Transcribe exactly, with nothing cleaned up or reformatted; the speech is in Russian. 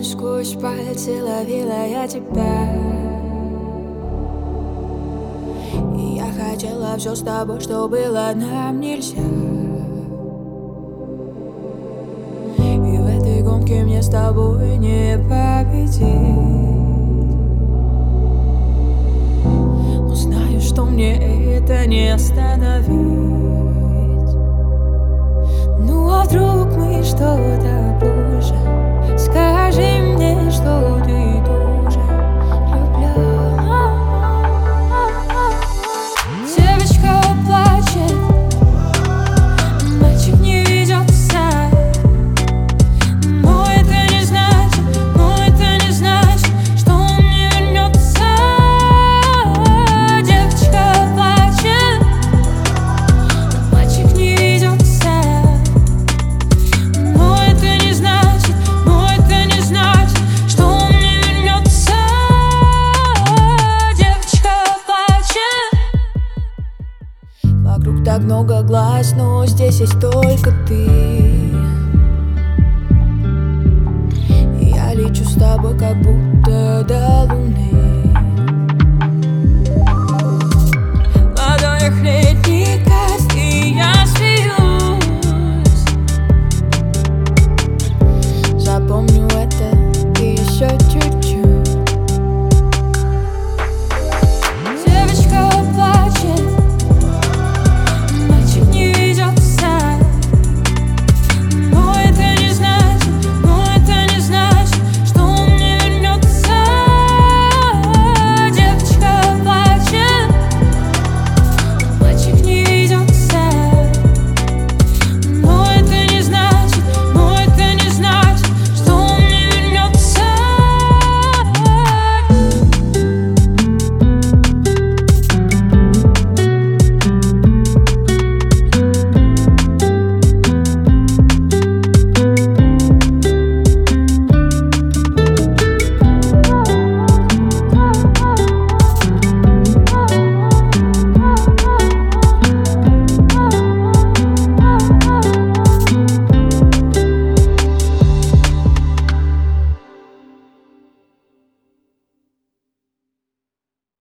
сквозь пальцы ловила я тебя. И я хотела все с тобой, что было нам нельзя. И в этой гонке мне с тобой не победить. Но знаю, что мне это не остановить. Ну а вдруг мы что-то позже? Скажи мне, что ты тоже влюблен. Девочка плачет, мальчик не ведется. Но это не значит, но это не значит, что он не вернется. Девочка плачет, мальчик не ведется. Но это не значит, но это не значит, что он не вернется. Девочка плачет. Вокруг так много глаз, но здесь есть только ты. Я лечу с тобой, как будто